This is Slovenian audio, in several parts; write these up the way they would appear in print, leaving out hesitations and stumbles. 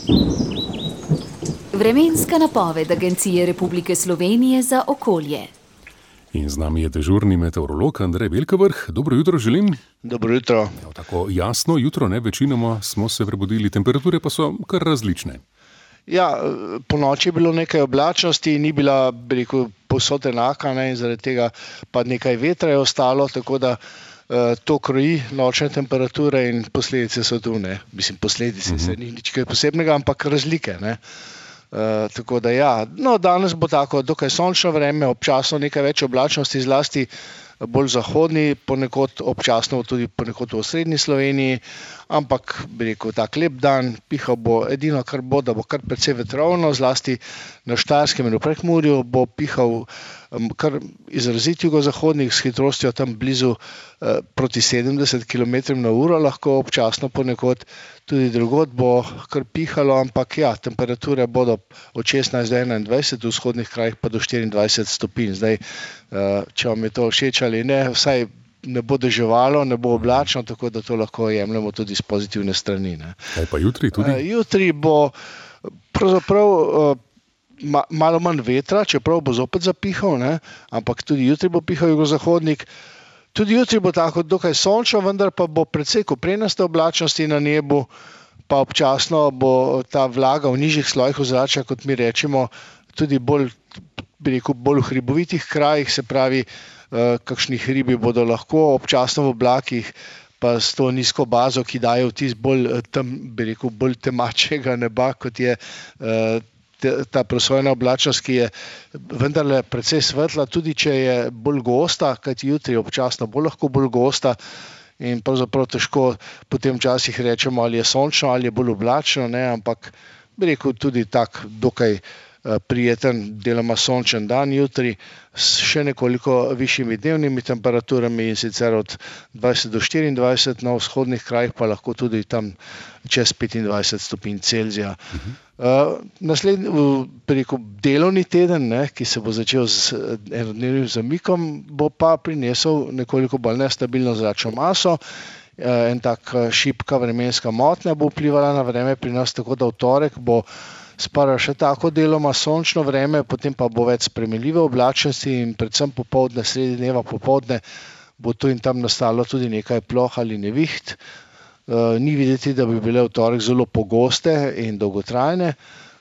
Vremenska napoved Agencije Republike Slovenije za okolje. In z nami je dežurni meteorolog Andrej Velkavrh. Dobro jutro želim. Dobro jutro. Ja, tako jasno jutro, ne? Večinoma smo se prebudili, temperature pa so kar različne. Ja, po noči je bilo nekaj oblačnosti, ni bila, povsod enaka, ne, in zaradi tega pa nekaj vetra je ostalo, tako da to kroji nočne temperature in posledice so tu, ne. Posledice se ni nič kaj posebnega, ampak razlike, ne. Tako da ja, no, danes bo tako dokaj sončno vreme, občasno nekaj več oblačnosti, zlasti bolj zahodni, ponekod občasno tudi ponekod v osrednji Sloveniji, ampak tak lep dan, pihal bo, edino kar bo, da bo kar precej vetrovno, zlasti na Štajerskem in v Prekmurju bo pihal kar izrazit jugozahodnik s hitrostjo tam blizu proti 70 km/h, lahko občasno ponekod tudi drugod bo kar pihalo, ampak ja, temperature bodo od 16 do 21, v vzhodnih krajih pa do 24 stopinj. Zdaj, če vam je to všeč ali ne, vsaj ne bo deževalo, ne bo oblačno, tako da to lahko jemljemo tudi z pozitivne strani, ne. Kaj pa jutri tudi? Jutri bo pravzaprav malo manj vetra, čeprav bo zopet zapihal, ne, ampak tudi jutri bo pihal jugozahodnik. Tudi jutri bo tako dokaj sončno, vendar pa bo precej koprenaste oblačnosti na nebu, pa občasno bo ta vlaga v nižjih slojih ozračja, kot mi rečemo, tudi bolj v hribovitih krajih, se pravi, kakšni hribi bodo lahko občasno v oblakih, pa s to nizko bazo, ki daje vtis bolj temačnega neba, kot je ta prosojna oblačnost, ki je vendarle precej svetla, tudi če je bolj gosta, kajti jutri občasno bo lahko bolj gosta in pravzaprav težko potem včasih rečemo, ali je sončno ali je bolj oblačno, ne, ampak tudi tak dokaj prijeten, deloma sončen dan jutri, s še nekoliko višjimi dnevnimi temperaturami, in sicer od 20 do 24, na vzhodnih krajih pa lahko tudi tam čez 25 stopinj Celzija. Naslednji delovni teden, ne, ki se bo začel z enodnevnim zamikom, bo pa prinesel nekoliko bolj nestabilno zračno maso. En tak šibka vremenska motnja bo vplivala na vreme pri nas, tako da v torek bo sprva še tako deloma sončno vreme, potem pa bo več spremenljive oblačnosti in predvsem popoldne, sredi dneva popoldne bo tu in tam nastalo tudi nekaj ploh ali neviht. Ni videti, da bi bile v torek zelo pogoste in dolgotrajne,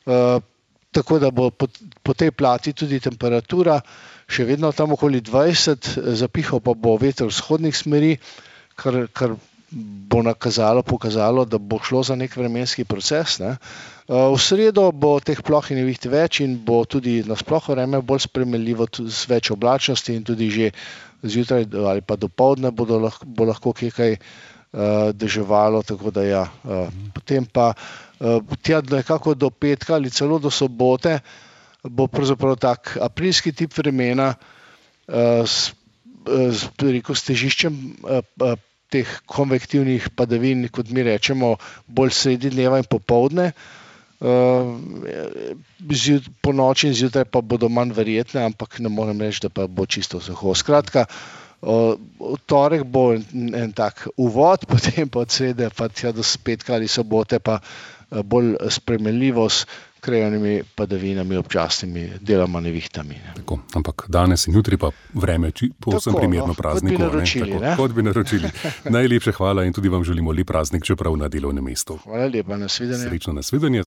tako da bo po tej plati tudi temperatura še vedno tam okoli 20, zapihal pa bo veter vzhodnih smeri, kar bo pokazalo, da bo šlo za nek vremenski proces, ne. V sredo bo teh ploh in neviht več in bo tudi nasploh vreme bolj spremenljivo z več oblačnosti in tudi že zjutraj ali pa dopoldne bo lahko kaj deževalo, tako da ja. Potem pa tja nekako do petka ali celo do sobote bo pravzaprav tak aprilski tip vremena s težiščem teh konvektivnih padavin, kot mi rečemo, bolj sredi dneva in popoldne. Po noči in zjutraj pa bodo manj verjetne, ampak ne morem reči, da pa bo čisto suho. Skratka, v torek bo en tak uvod, potem pa od srede pa tja do petka ali sobote pa bolj spremenljivo s krajevnimi padavinami, občasnimi, deloma nevihtami. Tako, ampak danes in jutri pa vreme povsem primerno prazniku. Kot bi naročili. Najlepša hvala in tudi vam želimo lep praznik, čeprav na delovnem mestu. Hvala lepa, nasvidenje. Srečno, nasvidenje.